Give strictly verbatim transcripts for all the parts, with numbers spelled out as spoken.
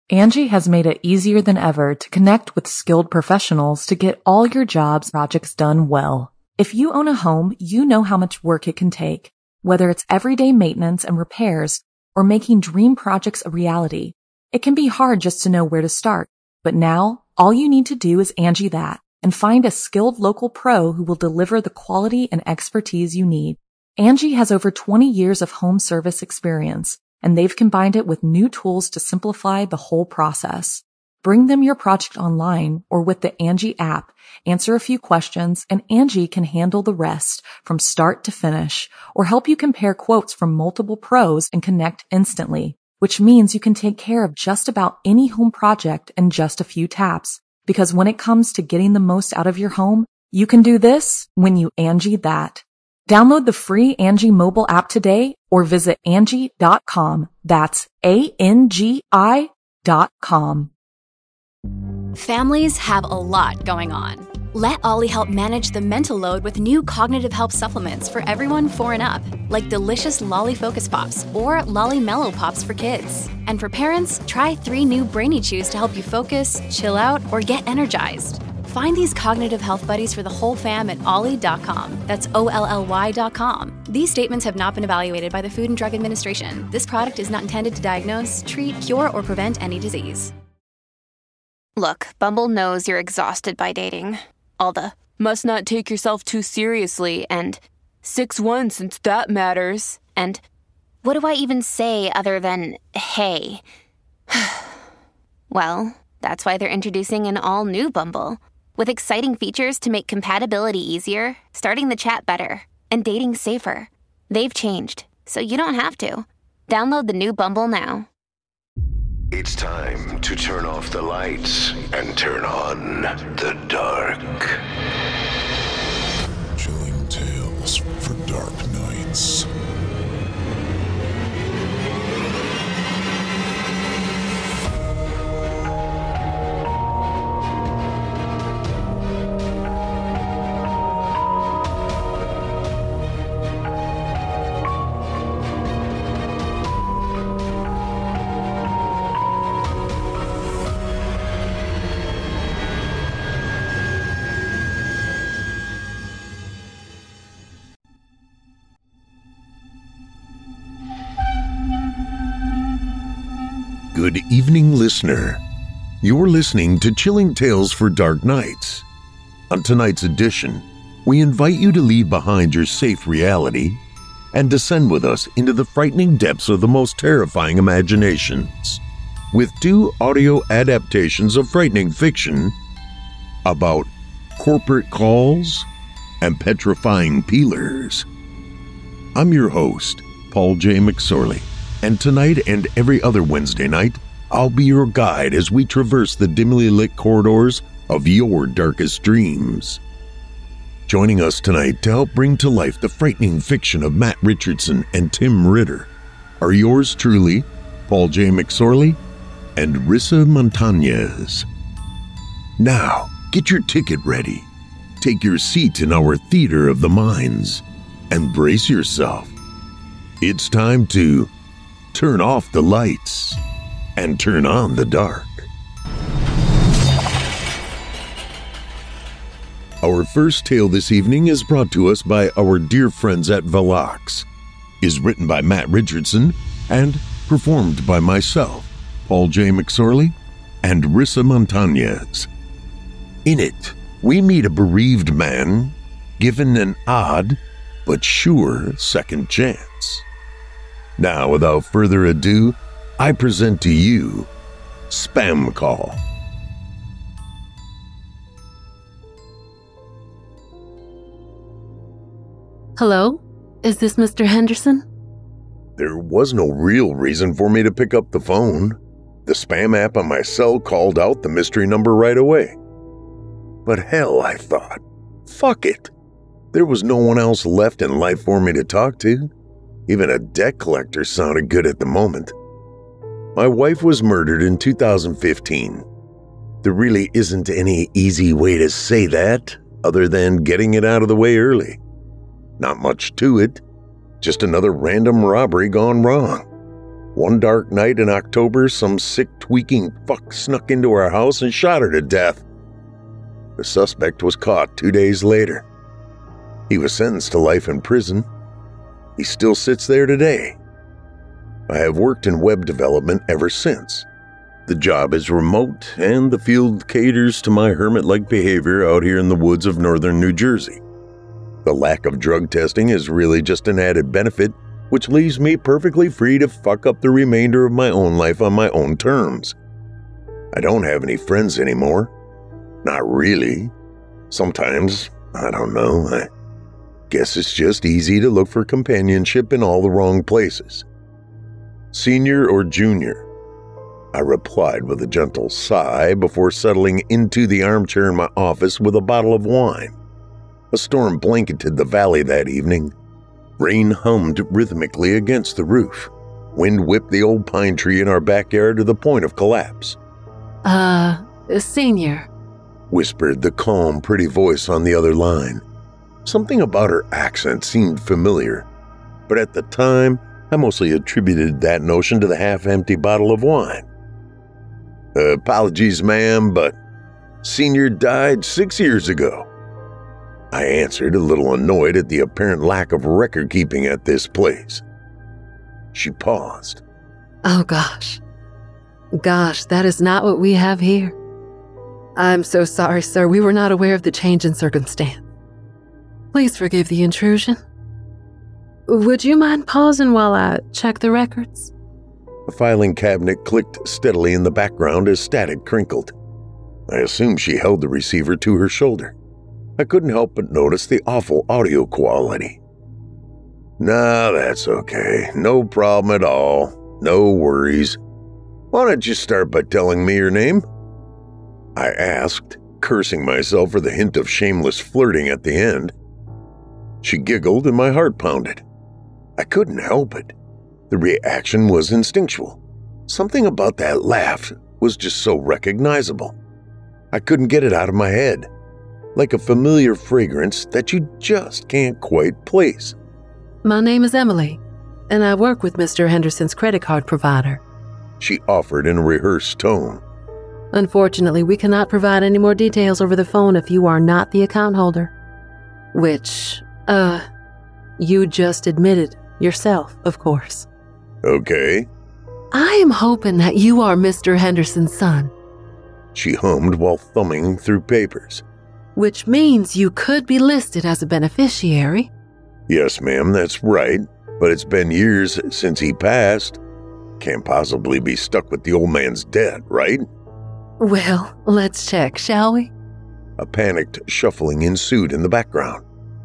Angie has made it easier than ever to connect with skilled professionals to get all your jobs projects done well. If you own a home, you know how much work it can take, whether it's everyday maintenance and repairs or making dream projects a reality. It can be hard just to know where to start, but now all you need to do is Angie that and find a skilled local pro who will deliver the quality and expertise you need. Angie has over twenty years of home service experience, and they've combined it with new tools to simplify the whole process. Bring them your project online or with the Angie app, answer a few questions, and Angie can handle the rest from start to finish, or help you compare quotes from multiple pros and connect instantly, which means you can take care of just about any home project in just a few taps. Because when it comes to getting the most out of your home, you can do this when you Angie that. Download the free Angie mobile app today or visit Angie dot com. That's A N G I dot com. Families have a lot going on. Let Ollie help manage the mental load with new cognitive help supplements for everyone four and up, like delicious Lolly Focus Pops or Lolly Mellow Pops for kids. And for parents, try three new Brainy Chews to help you focus, chill out, or get energized. Find these cognitive health buddies for the whole fam at ollie dot com. That's O L L Y dot com. These statements have not been evaluated by the Food and Drug Administration. This product is not intended to diagnose, treat, cure, or prevent any disease. Look, Bumble knows you're exhausted by dating. All the, must not take yourself too seriously, and six one since that matters. And what do I even say other than, hey? Well, that's why they're introducing an all-new Bumble. With exciting features to make compatibility easier, starting the chat better, and dating safer. They've changed, so you don't have to. Download the new Bumble now. It's time to turn off the lights and turn on the dark. Chilling tales for dark nights. Good evening, listener. You're listening to Chilling Tales for Dark Nights. On tonight's edition, we invite you to leave behind your safe reality and descend with us into the frightening depths of the most terrifying imaginations, with two audio adaptations of frightening fiction about corporate calls and petrifying peelers. I'm your host, Paul J. McSorley. And tonight and every other Wednesday night, I'll be your guide as we traverse the dimly lit corridors of your darkest dreams. Joining us tonight to help bring to life the frightening fiction of Matt Richardson and Tim Ritter are yours truly, Paul J. McSorley and Rissa Montañez. Now, get your ticket ready, take your seat in our theater of the minds, and brace yourself. It's time to turn off the lights and turn on the dark. Our first tale this evening is brought to us by our dear friends at Velox, is written by Matt Richardson and performed by myself, Paul J. McSorley, and Rissa Montañez. In it, we meet a bereaved man given an odd but sure second chance. Now, without further ado, I present to you Spam Call. Hello? Is this Mister Henderson? There was no real reason for me to pick up the phone. The spam app on my cell called out the mystery number right away. But hell, I thought, fuck it. There was no one else left in life for me to talk to. Even a debt collector sounded good at the moment. My wife was murdered in two thousand fifteen. There really isn't any easy way to say that other than getting it out of the way early. Not much to it, just another random robbery gone wrong. One dark night in October, some sick, tweaking fuck snuck into our house and shot her to death. The suspect was caught two days later. He was sentenced to life in prison. He still sits there today. I have worked in web development ever since. The job is remote, and the field caters to my hermit-like behavior out here in the woods of northern New Jersey. The lack of drug testing is really just an added benefit, which leaves me perfectly free to fuck up the remainder of my own life on my own terms. I don't have any friends anymore. Not really. Sometimes, I don't know, I guess it's just easy to look for companionship in all the wrong places. Senior or junior? I replied with a gentle sigh before settling into the armchair in my office with a bottle of wine. A storm blanketed the valley that evening. Rain hummed rhythmically against the roof. Wind whipped the old pine tree in our backyard to the point of collapse. Uh, Senior, whispered the calm, pretty voice on the other line. Something about her accent seemed familiar, but at the time, I mostly attributed that notion to the half-empty bottle of wine. Uh, apologies, ma'am, but Senior died six years ago. I answered, a little annoyed at the apparent lack of record-keeping at this place. She paused. Oh gosh. Gosh, that is not what we have here. I'm so sorry, sir. We were not aware of the change in circumstance. Please forgive the intrusion. Would you mind pausing while I check the records? A filing cabinet clicked steadily in the background as static crinkled. I assumed she held the receiver to her shoulder. I couldn't help but notice the awful audio quality. Nah, that's okay. No problem at all. No worries. Why don't you start by telling me your name? I asked, cursing myself for the hint of shameless flirting at the end. She giggled and my heart pounded. I couldn't help it. The reaction was instinctual. Something about that laugh was just so recognizable. I couldn't get it out of my head, like a familiar fragrance that you just can't quite place. My name is Emily, and I work with Mister Henderson's credit card provider, she offered in a rehearsed tone. Unfortunately, we cannot provide any more details over the phone if you are not the account holder. Which, uh, you just admitted yourself, of course. Okay. I am hoping that you are Mister Henderson's son, she hummed while thumbing through papers. Which means you could be listed as a beneficiary. Yes, ma'am, that's right. But it's been years since he passed. Can't possibly be stuck with the old man's debt, right? Well, let's check, shall we? A panicked shuffling ensued in the background.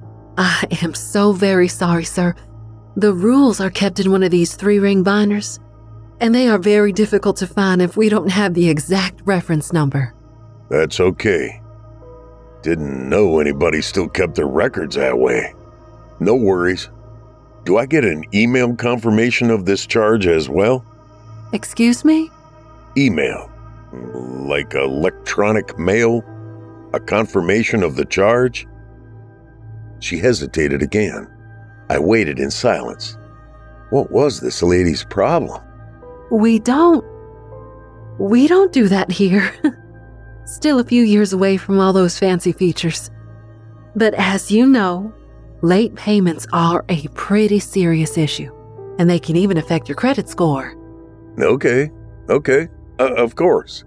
I am so very sorry, sir. The rules are kept in one of these three-ring binders, and they are very difficult to find if we don't have the exact reference number. That's okay. Didn't know anybody still kept their records that way. No worries. Do I get an email confirmation of this charge as well? Excuse me? Email. Like electronic mail? A confirmation of the charge? She hesitated again. I waited in silence. What was this lady's problem? We don't... We don't do that here. Still a few years away from all those fancy features. But as you know, late payments are a pretty serious issue, and they can even affect your credit score. Okay, okay, uh, of course.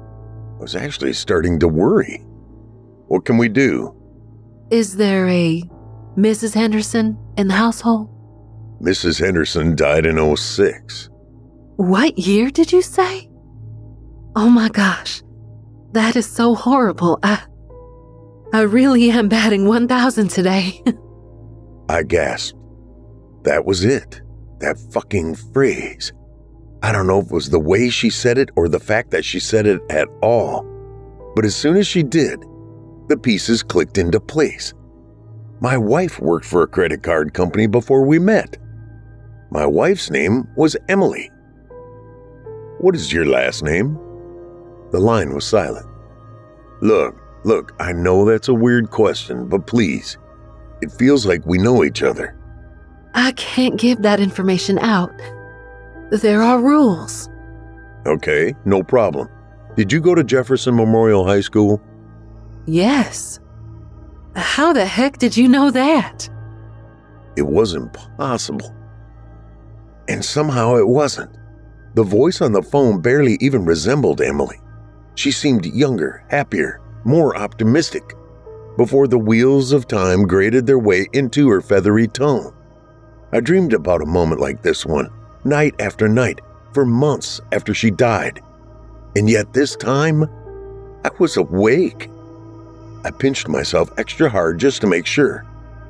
I was actually starting to worry. What can we do? Is there a Missus Henderson in the household? Missus Henderson died in oh six. What year did you say? Oh my gosh, that is so horrible. I, I really am batting one thousand today. I gasped. That was it. That fucking phrase. I don't know if it was the way she said it or the fact that she said it at all. But as soon as she did, the pieces clicked into place. My wife worked for a credit card company before we met. My wife's name was Emily. What is your last name? The line was silent. Look, look, I know that's a weird question, but please, it feels like we know each other. I can't give that information out. There are rules. Okay, no problem. Did you go to Jefferson Memorial High School? Yes. How the heck did you know that? It was impossible. And somehow it wasn't. The voice on the phone barely even resembled Emily. She seemed younger, happier, more optimistic, before the wheels of time grated their way into her feathery tone. I dreamed about a moment like this one, night after night, for months after she died. And yet this time, I was awake. I pinched myself extra hard just to make sure.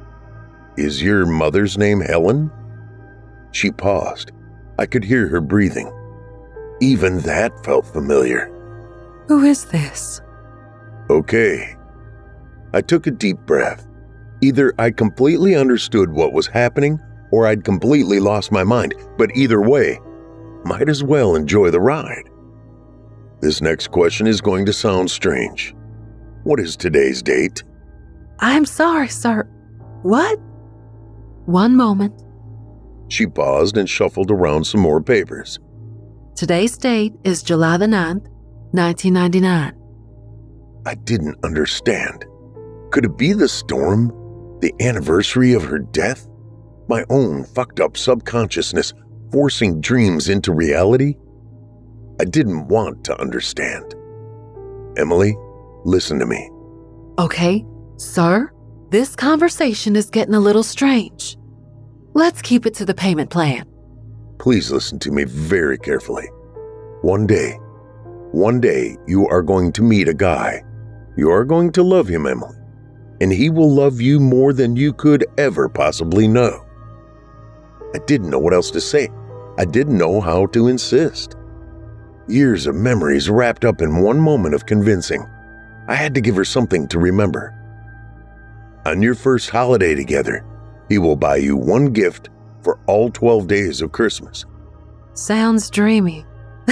Is your mother's name Helen? She paused. I could hear her breathing. Even that felt familiar. Who is this? Okay. I took a deep breath. Either I completely understood what was happening or I'd completely lost my mind, but either way, might as well enjoy the ride. This next question is going to sound strange. What is today's date? I'm sorry, sir. What? One moment. She paused and shuffled around some more papers. Today's date is July the ninth, nineteen ninety-nine. I didn't understand. Could it be the storm? The anniversary of her death? My own fucked up subconsciousness forcing dreams into reality? I didn't want to understand. Emily, listen to me. Okay, sir, this conversation is getting a little strange. Let's keep it to the payment plan. Please listen to me very carefully. One day, one day you are going to meet a guy. You are going to love him, Emily, and he will love you more than you could ever possibly know. I didn't know what else to say. I didn't know how to insist. Years of memories wrapped up in one moment of convincing. I had to give her something to remember. On your first holiday together, he will buy you one gift for all twelve days of Christmas. Sounds dreamy.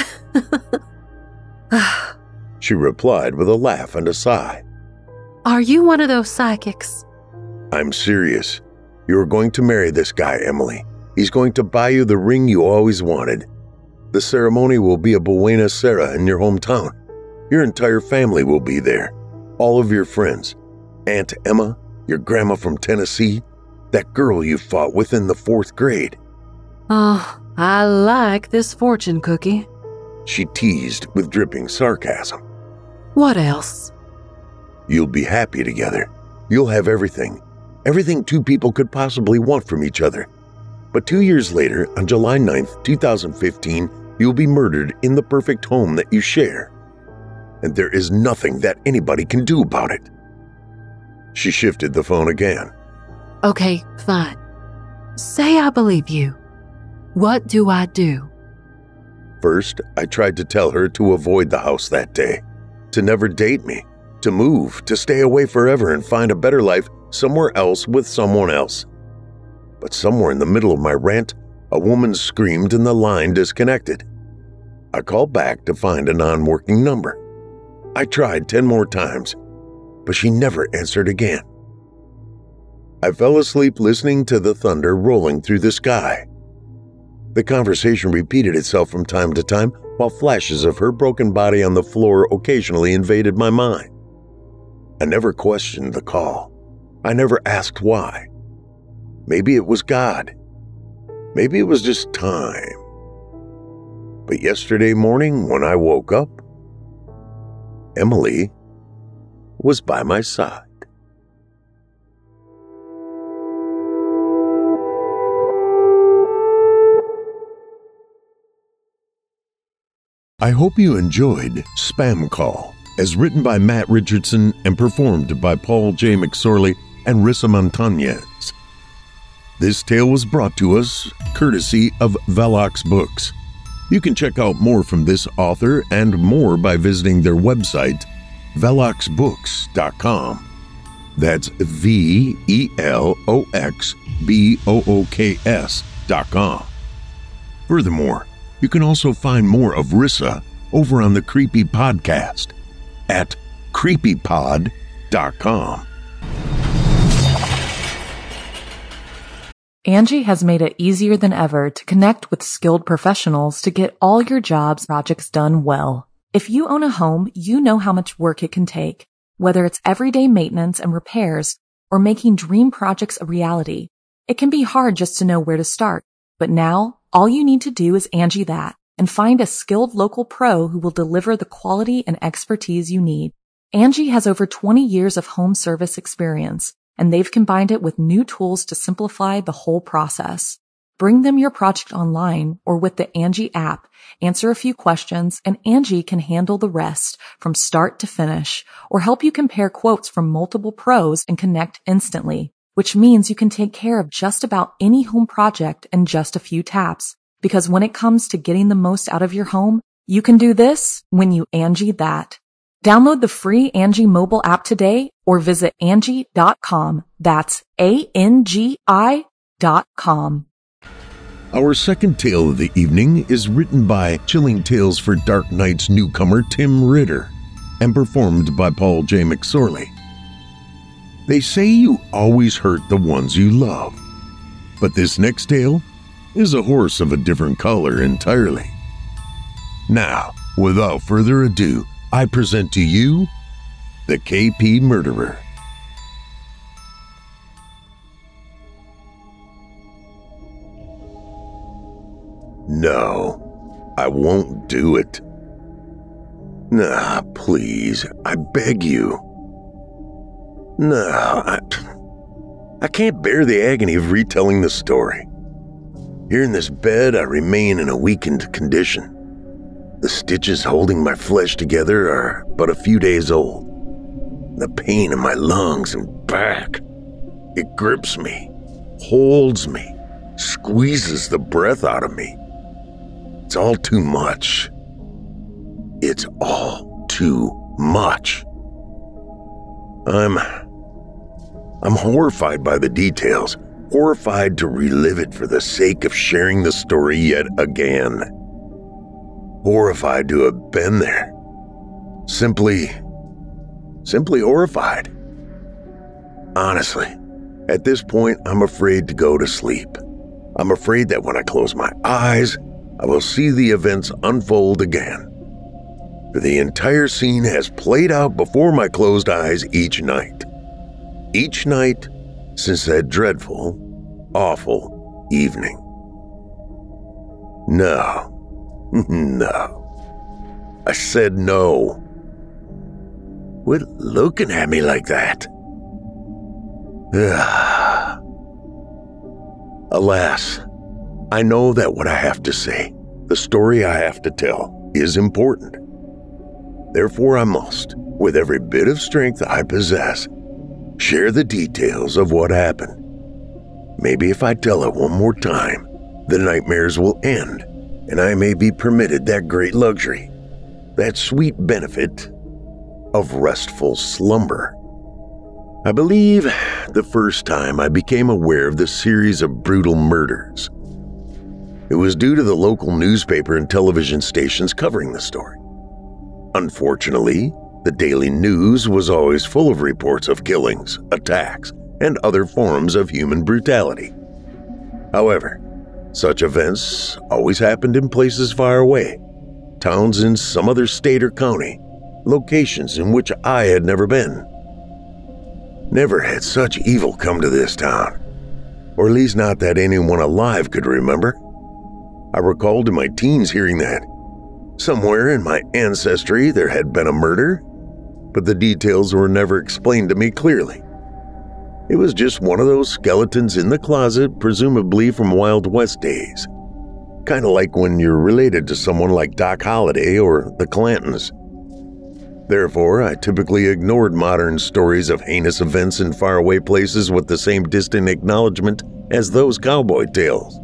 She replied with a laugh and a sigh. Are you one of those psychics? I'm serious. You are going to marry this guy, Emily. He's going to buy you the ring you always wanted. The ceremony will be a Buenos Aires in your hometown. Your entire family will be there. All of your friends. Aunt Emma, your grandma from Tennessee, that girl you fought with in the fourth grade. Oh, I like this fortune cookie. She teased with dripping sarcasm. What else? You'll be happy together. You'll have everything. Everything two people could possibly want from each other. But two years later, on July ninth, twenty fifteen, you'll be murdered in the perfect home that you share. And there is nothing that anybody can do about it. She shifted the phone again. Okay, fine. Say I believe you. What do I do? First, I tried to tell her to avoid the house that day, to never date me, to move, to stay away forever and find a better life somewhere else with someone else. But somewhere in the middle of my rant, a woman screamed and the line disconnected. I called back to find a non-working number. I tried ten more times, but she never answered again. I fell asleep listening to the thunder rolling through the sky. The conversation repeated itself from time to time, while flashes of her broken body on the floor occasionally invaded my mind. I never questioned the call. I never asked why. Maybe it was God. Maybe it was just time. But yesterday morning, when I woke up, Emily was by my side. I hope you enjoyed Spam Call, as written by Matt Richardson and performed by Paul J. McSorley and Rissa Montañez. This tale was brought to us courtesy of Velox Books. You can check out more from this author and more by visiting their website, velox books dot com. That's V E L O X B O O K S dot com. Furthermore, you can also find more of Rissa over on the Creepy Podcast at creepy pod dot com. Angie has made it easier than ever to connect with skilled professionals to get all your jobs projects done well. If you own a home, you know how much work it can take, whether it's everyday maintenance and repairs or making dream projects a reality. It can be hard just to know where to start, but now all you need to do is Angie that and find a skilled local pro who will deliver the quality and expertise you need. Angie has over twenty years of home service experience, and they've combined it with new tools to simplify the whole process. Bring them your project online or with the Angie app, answer a few questions, and Angie can handle the rest from start to finish, or help you compare quotes from multiple pros and connect instantly, which means you can take care of just about any home project in just a few taps. Because when it comes to getting the most out of your home, you can do this when you Angie that. Download the free Angie mobile app today or visit Angie dot com. That's A N G I dot com. Our second tale of the evening is written by Chilling Tales for Dark Nights newcomer Tim Ritter and performed by Paul J. McSorley. They say you always hurt the ones you love, but this next tale is a horse of a different color entirely. Now, without further ado, I present to you the K P Murderer. No, I won't do it. Nah, please, I beg you. No, I, I can't bear the agony of retelling the story. Here in this bed, I remain in a weakened condition. The stitches holding my flesh together are but a few days old. The pain in my lungs and back, it grips me, holds me, squeezes the breath out of me. It's all too much. It's all too much. I'm... I'm horrified by the details, horrified to relive it for the sake of sharing the story yet again. Horrified to have been there. Simply, simply horrified. Honestly, at this point, I'm afraid to go to sleep. I'm afraid that when I close my eyes, I will see the events unfold again. For the entire scene has played out before my closed eyes each night. Each night since that dreadful, awful evening. No. No. I said no. Quit looking at me like that. Alas, I know that what I have to say, the story I have to tell, is important. Therefore, I must, with every bit of strength I possess, share the details of what happened. Maybe if I tell it one more time, the nightmares will end, and I may be permitted that great luxury, that sweet benefit of restful slumber. I believe the first time I became aware of the series of brutal murders, it was due to the local newspaper and television stations covering the story. Unfortunately, the Daily News was always full of reports of killings, attacks, and other forms of human brutality. However, such events always happened in places far away, towns in some other state or county, locations in which I had never been. Never had such evil come to this town, or at least not that anyone alive could remember. I recalled in my teens hearing that somewhere in my ancestry there had been a murder, but the details were never explained to me clearly. It was just one of those skeletons in the closet, presumably from Wild West days. Kind of like when you're related to someone like Doc Holliday or the Clantons. Therefore, I typically ignored modern stories of heinous events in faraway places with the same distant acknowledgement as those cowboy tales.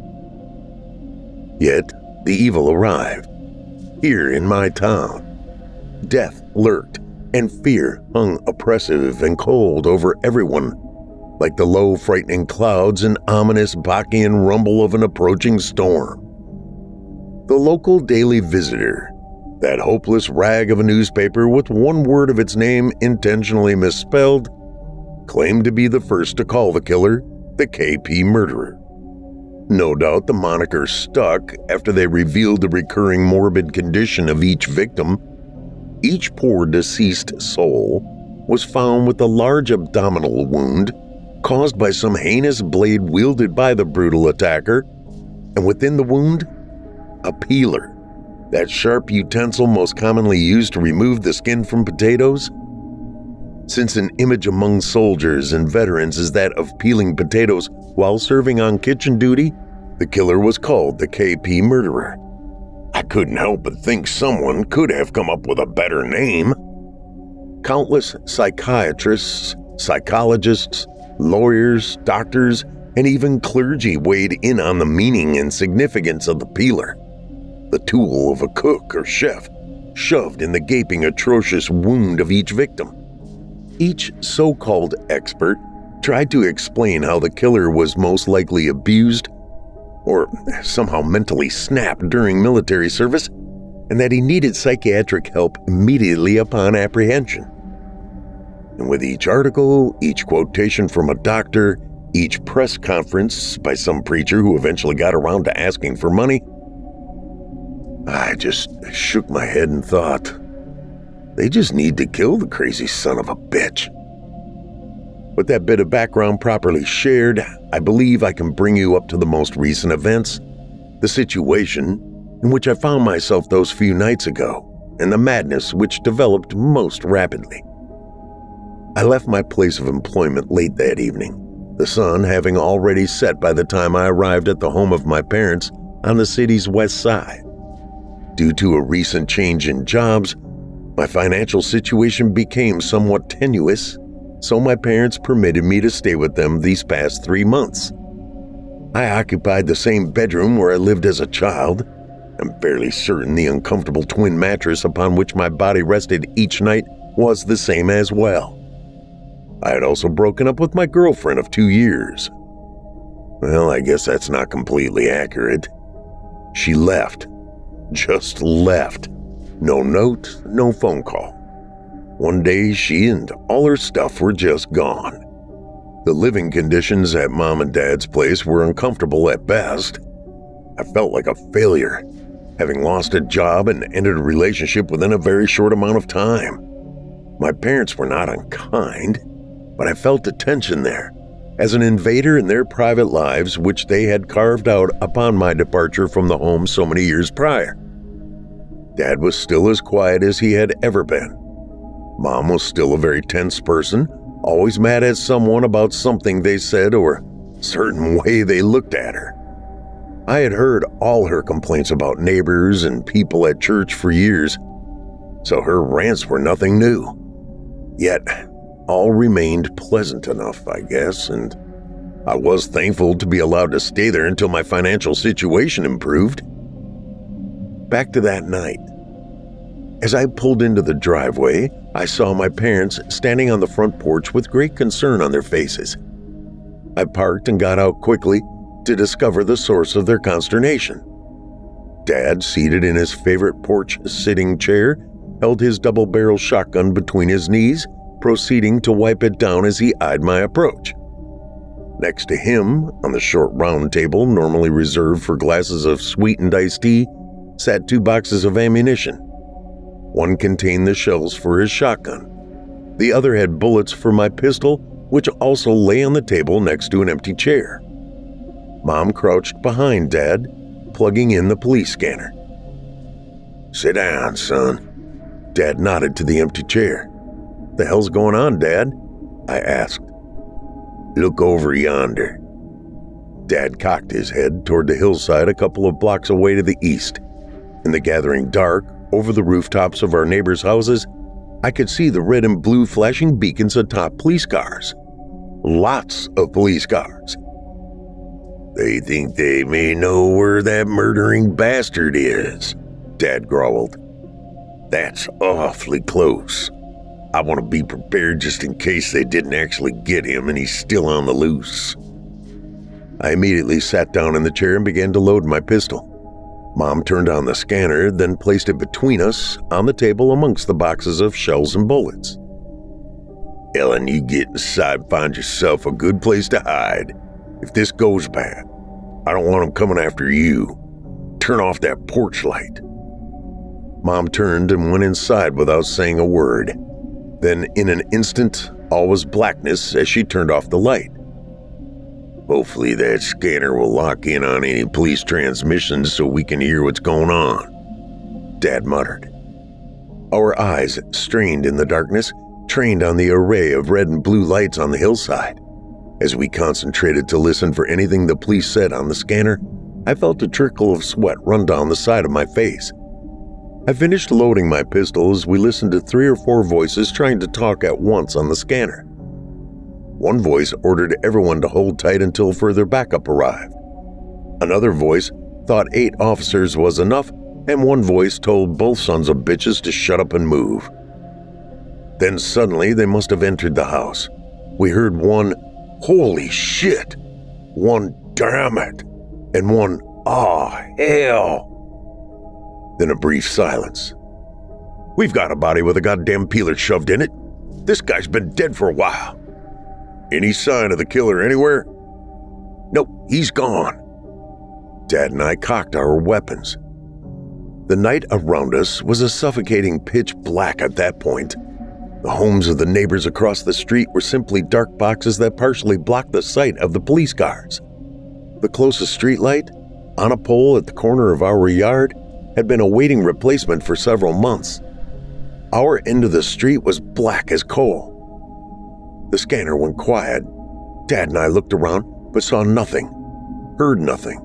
Yet, the evil arrived. Here in my town. Death lurked, and fear hung oppressive and cold over everyone, like the low, frightening clouds and ominous Bachian rumble of an approaching storm. The local Daily Visitor, that hopeless rag of a newspaper with one word of its name intentionally misspelled, claimed to be the first to call the killer the K P Murderer. No doubt the moniker stuck after they revealed the recurring morbid condition of each victim. Each poor deceased soul was found with a large abdominal wound caused by some heinous blade wielded by the brutal attacker, and within the wound, a peeler, that sharp utensil most commonly used to remove the skin from potatoes. Since an image among soldiers and veterans is that of peeling potatoes while serving on kitchen duty, the killer was called the K P Murderer. I couldn't help but think someone could have come up with a better name. Countless psychiatrists, psychologists, lawyers, doctors, and even clergy weighed in on the meaning and significance of the peeler, the tool of a cook or chef, shoved in the gaping, atrocious wound of each victim. Each so-called expert tried to explain how the killer was most likely abused or somehow mentally snapped during military service, and that he needed psychiatric help immediately upon apprehension. And with each article, each quotation from a doctor, each press conference by some preacher who eventually got around to asking for money, I just shook my head and thought, they just need to kill the crazy son of a bitch. With that bit of background properly shared, I believe I can bring you up to the most recent events, the situation in which I found myself those few nights ago, and the madness which developed most rapidly. I left my place of employment late that evening, the sun having already set by the time I arrived at the home of my parents on the city's west side. Due to a recent change in jobs, my financial situation became somewhat tenuous, so my parents permitted me to stay with them these past three months. I occupied the same bedroom where I lived as a child. I'm fairly certain the uncomfortable twin mattress upon which my body rested each night was the same as well. I had also broken up with my girlfriend of two years. Well, I guess that's not completely accurate. She left. Just left. No note, no phone call. One day, she and all her stuff were just gone. The living conditions at Mom and Dad's place were uncomfortable at best. I felt like a failure, having lost a job and ended a relationship within a very short amount of time. My parents were not unkind, but I felt the tension there, as an invader in their private lives which they had carved out upon my departure from the home so many years prior. Dad was still as quiet as he had ever been. Mom was still a very tense person, always mad at someone about something they said or a certain way they looked at her. I had heard all her complaints about neighbors and people at church for years, so her rants were nothing new. Yet, all remained pleasant enough, I guess, and I was thankful to be allowed to stay there until my financial situation improved. Back to that night. As I pulled into the driveway, I saw my parents standing on the front porch with great concern on their faces. I parked and got out quickly to discover the source of their consternation. Dad, seated in his favorite porch sitting chair, held his double-barrel shotgun between his knees, proceeding to wipe it down as he eyed my approach. Next to him, on the short round table normally reserved for glasses of sweetened iced tea, sat two boxes of ammunition. One contained the shells for his shotgun. The other had bullets for my pistol, which also lay on the table next to an empty chair. Mom crouched behind Dad, plugging in the police scanner. "Sit down, son." Dad nodded to the empty chair. "The hell's going on, Dad?" I asked. "Look over yonder." Dad cocked his head toward the hillside a couple of blocks away to the east. In the gathering dark, over the rooftops of our neighbors' houses, I could see the red and blue flashing beacons atop police cars. Lots of police cars. "They think they may know where that murdering bastard is," Dad growled. "That's awfully close. I want to be prepared just in case they didn't actually get him and he's still on the loose." I immediately sat down in the chair and began to load my pistol. Mom turned on the scanner, then placed it between us on the table amongst the boxes of shells and bullets. "Ellen, you get inside and find yourself a good place to hide if this goes bad. I don't want them coming after you. Turn off that porch light." Mom turned and went inside without saying a word. Then, in an instant, all was blackness as she turned off the light. "Hopefully that scanner will lock in on any police transmissions so we can hear what's going on," Dad muttered. Our eyes, strained in the darkness, trained on the array of red and blue lights on the hillside. As we concentrated to listen for anything the police said on the scanner, I felt a trickle of sweat run down the side of my face. I finished loading my pistol as we listened to three or four voices trying to talk at once on the scanner. One voice ordered everyone to hold tight until further backup arrived. Another voice thought eight officers was enough, and one voice told both sons of bitches to shut up and move. Then suddenly they must have entered the house. We heard one, "Holy shit," one, "Damn it," and one, "Aw, hell." Then a brief silence. "We've got a body with a goddamn peeler shoved in it. This guy's been dead for a while." "Any sign of the killer anywhere?" "Nope, he's gone." Dad and I cocked our weapons. The night around us was a suffocating pitch black at that point. The homes of the neighbors across the street were simply dark boxes that partially blocked the sight of the police cars. The closest streetlight, on a pole at the corner of our yard, had been awaiting replacement for several months. Our end of the street was black as coal. The scanner went quiet. Dad and I looked around, but saw nothing, heard nothing.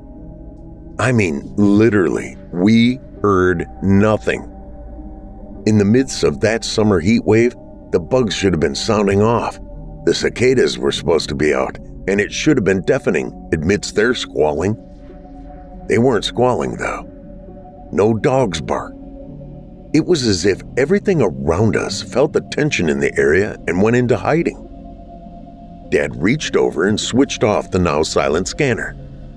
I mean, literally, we heard nothing. In the midst of that summer heat wave, the bugs should have been sounding off. The cicadas were supposed to be out, and it should have been deafening amidst their squalling. They weren't squalling, though. No dogs barked. It was as if everything around us felt the tension in the area and went into hiding. Dad reached over and switched off the now silent scanner.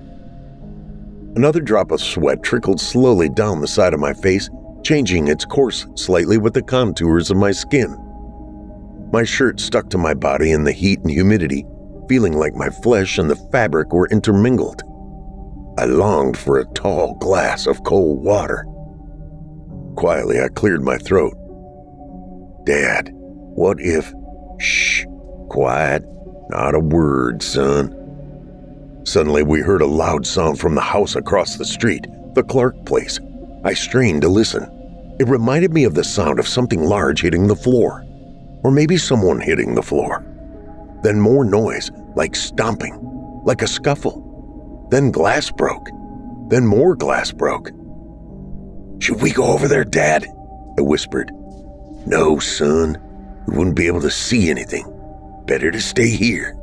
Another drop of sweat trickled slowly down the side of my face, changing its course slightly with the contours of my skin. My shirt stuck to my body in the heat and humidity, feeling like my flesh and the fabric were intermingled. I longed for a tall glass of cold water. Quietly, I cleared my throat. "Dad, what if—" "Shh, quiet, not a word, son." Suddenly, we heard a loud sound from the house across the street, the Clark place. I strained to listen. It reminded me of the sound of something large hitting the floor, or maybe someone hitting the floor. Then more noise, like stomping, like a scuffle. Then glass broke. Then more glass broke. "Should we go over there, Dad?" I whispered. "No, son. We wouldn't be able to see anything. Better to stay here."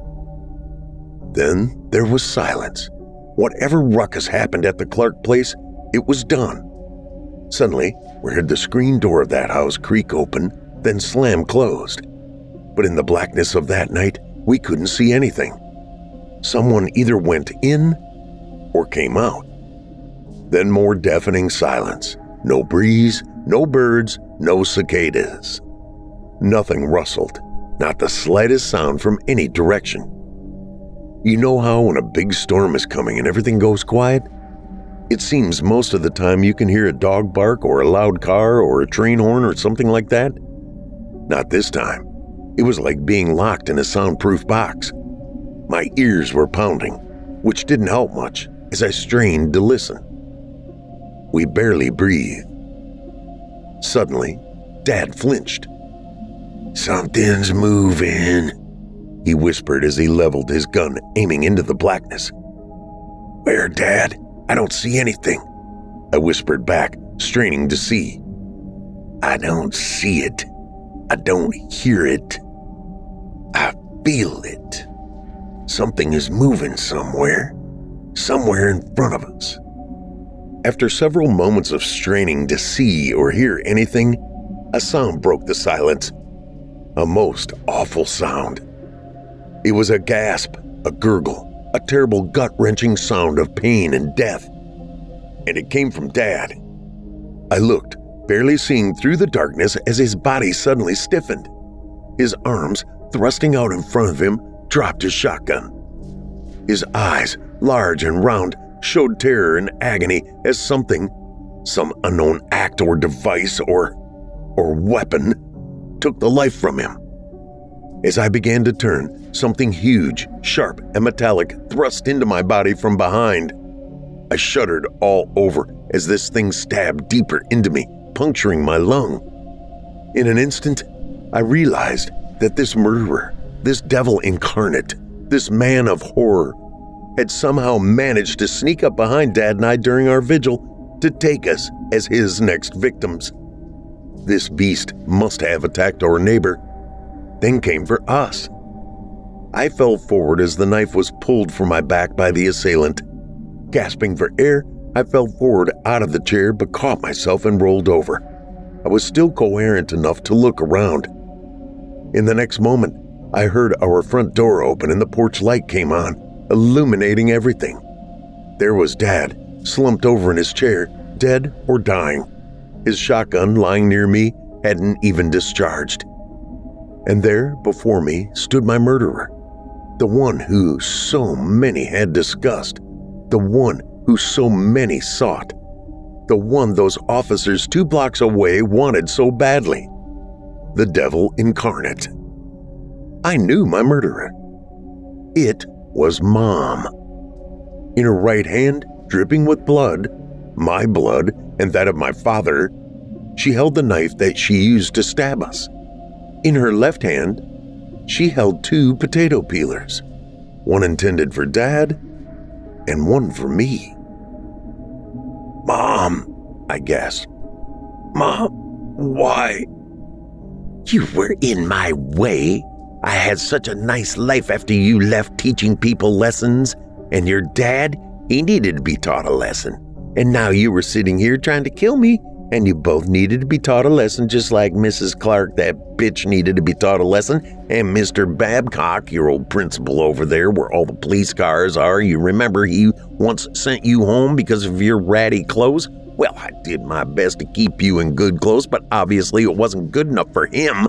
Then there was silence. Whatever ruckus happened at the Clark place, it was done. Suddenly, we heard the screen door of that house creak open, then slam closed. But in the blackness of that night, we couldn't see anything. Someone either went in or came out. Then more deafening silence. No breeze, no birds, no cicadas. Nothing rustled, not the slightest sound from any direction. You know how when a big storm is coming and everything goes quiet? It seems most of the time you can hear a dog bark or a loud car or a train horn or something like that. Not this time. It was like being locked in a soundproof box. My ears were pounding, which didn't help much as I strained to listen. We barely breathed. Suddenly, Dad flinched. "Something's moving," he whispered as he leveled his gun, aiming into the blackness. "Where, Dad? I don't see anything," I whispered back, straining to see. "I don't see it. I don't hear it. I feel it. Something is moving somewhere, somewhere in front of us." After several moments of straining to see or hear anything, a sound broke the silence. A most awful sound. It was a gasp, a gurgle, a terrible gut-wrenching sound of pain and death. And it came from Dad. I looked, barely seeing through the darkness as his body suddenly stiffened. His arms, thrusting out in front of him, dropped his shotgun. His eyes, large and round, showed terror and agony as something, some unknown act or device or, or weapon, took the life from him. As I began to turn, something huge, sharp, and metallic thrust into my body from behind. I shuddered all over as this thing stabbed deeper into me, puncturing my lung. In an instant, I realized that this murderer, this devil incarnate, this man of horror, had somehow managed to sneak up behind Dad and I during our vigil to take us as his next victims. This beast must have attacked our neighbor, then came for us. I fell forward as the knife was pulled from my back by the assailant. Gasping for air, I fell forward out of the chair but caught myself and rolled over. I was still coherent enough to look around. In the next moment, I heard our front door open and the porch light came on, illuminating everything. There was Dad, slumped over in his chair, dead or dying. His shotgun, lying near me, hadn't even discharged. And there, before me, stood my murderer, the one who so many had discussed, the one who so many sought, the one those officers two blocks away wanted so badly, the devil incarnate. I knew my murderer. It was Mom. In her right hand, dripping with blood, my blood and that of my father, she held the knife that she used to stab us. In her left hand, she held two potato peelers, one intended for Dad and one for me. "Mom," I gasped. "Mom, why?" "You were in my way. I had such a nice life after you left teaching people lessons, and your dad, he needed to be taught a lesson. And now you were sitting here trying to kill me, and you both needed to be taught a lesson just like Missus Clark, that bitch, needed to be taught a lesson, and Mister Babcock, your old principal over there where all the police cars are. You remember he once sent you home because of your ratty clothes? Well, I did my best to keep you in good clothes, but obviously it wasn't good enough for him."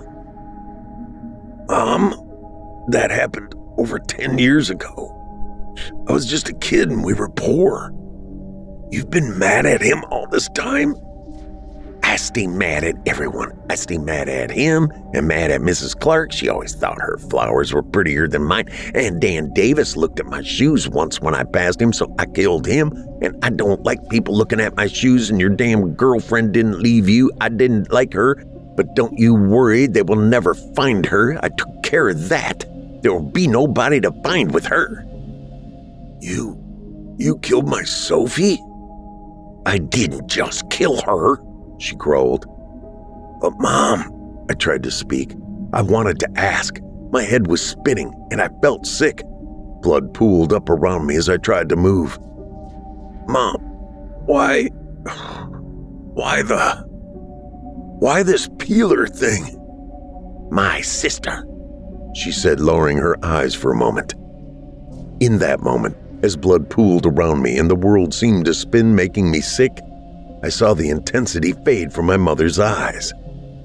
"Mom, that happened over ten years ago. I was just a kid and we were poor. You've been mad at him all this time?" "I stay mad at everyone. I stay mad at him and mad at Missus Clark. She always thought her flowers were prettier than mine. And Dan Davis looked at my shoes once when I passed him, so I killed him. And I don't like people looking at my shoes, and your damn girlfriend didn't leave you. I didn't like her. But don't you worry, they will never find her. I took care of that. There will be nobody to find with her." You, you killed my Sophie?" "I didn't just kill her," she growled. "But Mom," I tried to speak. I wanted to ask. My head was spinning and I felt sick. Blood pooled up around me as I tried to move. "Mom, why, why the, why this peeler thing?" "My sister," she said, lowering her eyes for a moment. In that moment, as blood pooled around me and the world seemed to spin, making me sick, I saw the intensity fade from my mother's eyes.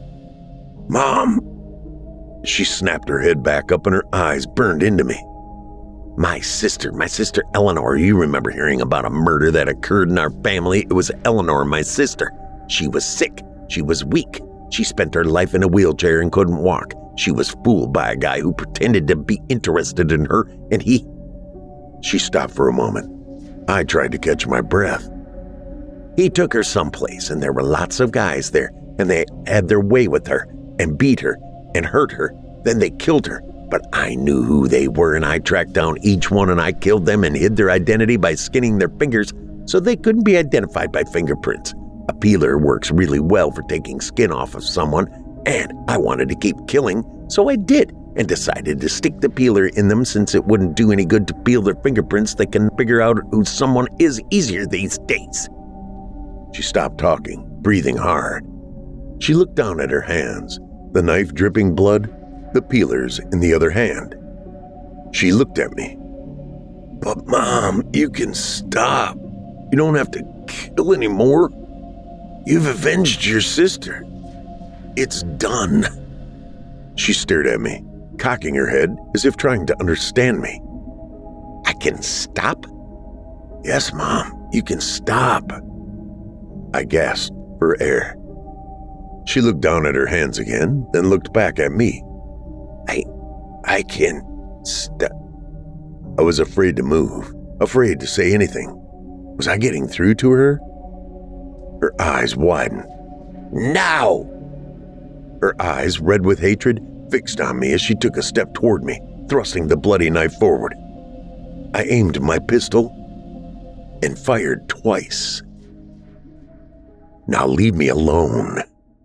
"Mom!" She snapped her head back up and her eyes burned into me. "My sister, my sister Eleanor. You remember hearing about a murder that occurred in our family. It was Eleanor, my sister. She was sick. She was weak. She spent her life in a wheelchair and couldn't walk. She was fooled by a guy who pretended to be interested in her, and he..." She stopped for a moment. I tried to catch my breath. "He took her someplace, and there were lots of guys there, and they had their way with her, and beat her, and hurt her. Then they killed her. But I knew who they were, and I tracked down each one, and I killed them and hid their identity by skinning their fingers so they couldn't be identified by fingerprints. A peeler works really well for taking skin off of someone, and I wanted to keep killing, so I did, and decided to stick the peeler in them since it wouldn't do any good to peel their fingerprints. They can figure out who someone is easier these days." She stopped talking, breathing hard. She looked down at her hands, the knife dripping blood, the peelers in the other hand. She looked at me. "But Mom, you can stop. You don't have to kill anymore. You've avenged your sister. It's done." She stared at me, cocking her head as if trying to understand me. "I can stop?" Yes, Mom, you can stop. I gasped for air. She looked down at her hands again, then looked back at me. I, I can stop. I was afraid to move, afraid to say anything. Was I getting through to her? Her eyes widened. Now! Her eyes, red with hatred, fixed on me as she took a step toward me, thrusting the bloody knife forward. I aimed my pistol and fired twice. Now leave me alone.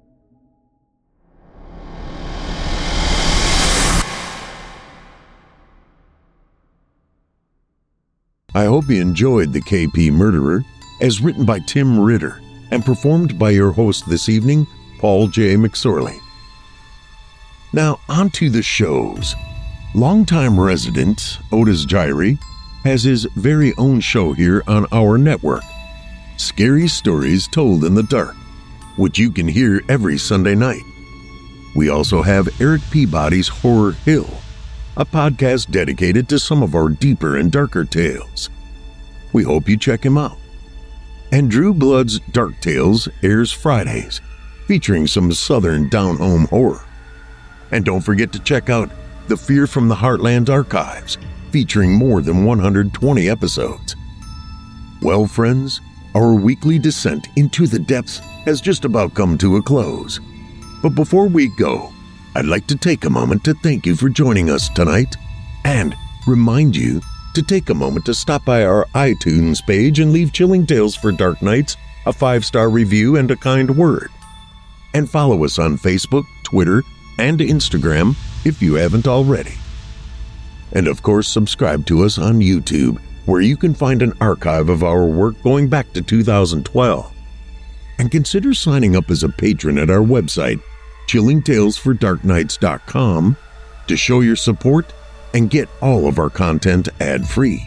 I hope you enjoyed The K P Murderer, as written by Tim Ritter and performed by your host this evening, Paul J. McSorley. Now, on to the shows. Longtime resident Otis Gyrie has his very own show here on our network, Scary Stories Told in the Dark, which you can hear every Sunday night. We also have Eric Peabody's Horror Hill, a podcast dedicated to some of our deeper and darker tales. We hope you check him out. And Drew Blood's Dark Tales airs Fridays, featuring some southern down-home horror. And don't forget to check out The Fear from the Heartland Archives, featuring more than one hundred twenty episodes. Well, friends, our weekly descent into the depths has just about come to a close. But before we go, I'd like to take a moment to thank you for joining us tonight and remind you to take a moment to stop by our iTunes page and leave Chilling Tales for Dark Nights a five-star review and a kind word. And follow us on Facebook, Twitter, and Instagram if you haven't already. And of course, subscribe to us on YouTube, where you can find an archive of our work going back to two thousand twelve. And consider signing up as a patron at our website, chilling tales for dark nights dot com, to show your support and get all of our content ad-free.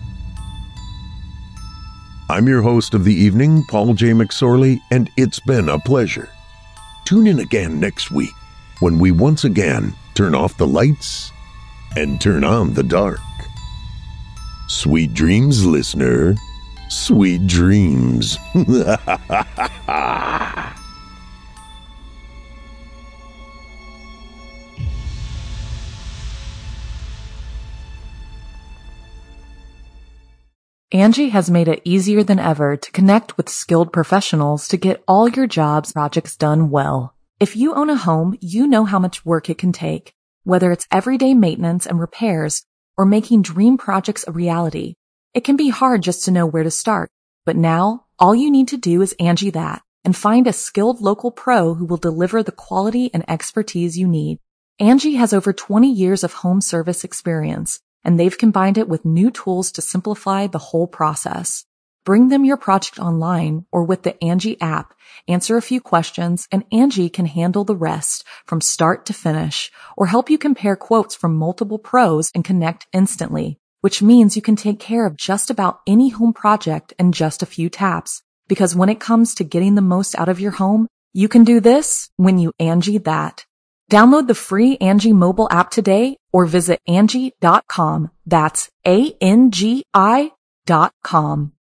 I'm your host of the evening, Paul J. McSorley, and it's been a pleasure. Tune in again next week when we once again turn off the lights and turn on the dark. Sweet dreams, listener. Sweet dreams. Angie has made it easier than ever to connect with skilled professionals to get all your jobs projects done well. If you own a home, you know how much work it can take, whether it's everyday maintenance and repairs or making dream projects a reality. It can be hard just to know where to start, but now all you need to do is Angie that and find a skilled local pro who will deliver the quality and expertise you need. Angie has over twenty years of home service experience, and they've combined it with new tools to simplify the whole process. Bring them your project online or with the Angie app, answer a few questions, and Angie can handle the rest from start to finish, or help you compare quotes from multiple pros and connect instantly, which means you can take care of just about any home project in just a few taps. Because when it comes to getting the most out of your home, you can do this when you Angie that. Download the free Angie mobile app today or visit Angie dot com. That's A N G I dot com.